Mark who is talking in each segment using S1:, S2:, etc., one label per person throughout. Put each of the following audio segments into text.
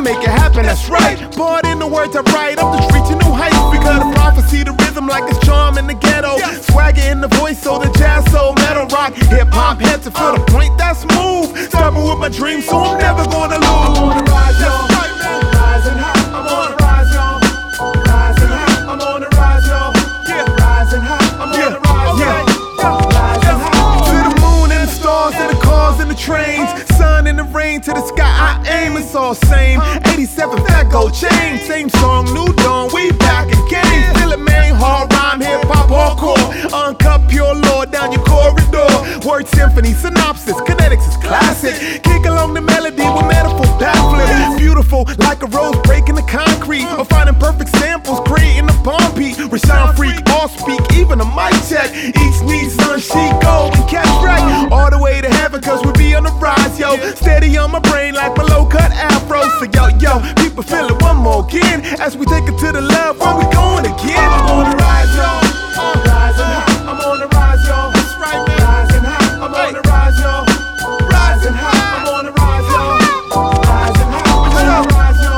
S1: make it happen, that's right. Poured in the words I write, I'm just reaching new heights. Because the prophecy, the rhythm like it's charm in the ghetto. Swagger in the voice, so the jazz, soul, metal, rock, hip-hop, had to feel the point that's smooth. Stubborn with my dreams, so I'm never gonna lose. I'm on the rise, y'all. Rising high, I'm on the rise, y'all. Rising high, I'm on the rise, y'all. Rising high, I'm on the rise, y'all. Rising high. To the moon and the stars and the cars and the trains. Sun and the rain to the sky, I aim, it's all same. 87 fat gold chain, same song, new dawn, we back again. Feel it, man, hard rhyme, hip-hop, hardcore. Uncut, pure lore down your corridor. Word symphony, synopsis, kinetics is classic. Kick along the melody with metaphor backflip. Beautiful, like a rose breaking the concrete. Or finding perfect samples, creating a bomb beat. Rashawn freak, all speak, even a mic check. Each needs sun, she go and catch right. All the way to heaven, cause we be on the rise, yo. Steady on my brain like my low-cut afro. So yo, people feel it one more again. As we take it to the love, where we going again? I'm on the rise, yo. Rising high, I'm on the rise, yo. That's right, man. Rising high, I'm on the rise, yo. Rising high, I'm on the rise, yo. Rising high, I'm on the rise, yo.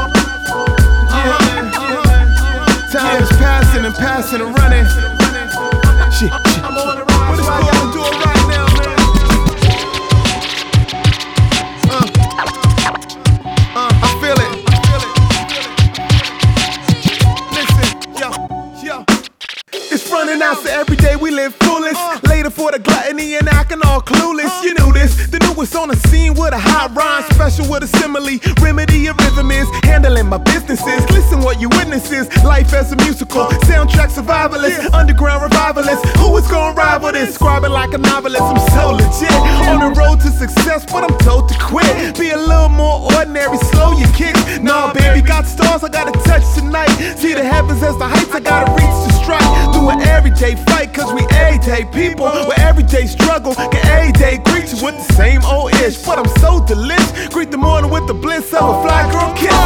S1: Yeah. Time is passing and passing and running. Shit. I'm on the rise, what is cool to do it right now, man? I feel it. Listen, yo. It's running out, so every day we live foolish. Later for the gluttony and acting all clueless. You knew this, the newest on the scene with a hot rhyme, special with a simile. Remedy of rhythm is handling my businesses. Listen what you witnesses, life as a musical, soundtrack survivalist, underground revivalist. Who is gonna rival this? Scribing like a novelist, I'm so legit. On the road to success, but I'm told to quit. Be a little more ordinary, slow your kicks. Nah, baby, got stars I gotta touch tonight. See the heavens as the heights I gotta reach to strike. Through an everyday fight, cause we everyday people. With everyday struggle, can everyday greet you with the same old ish. But I'm so delicious, greet the morning with the bliss of a fly girl kiss.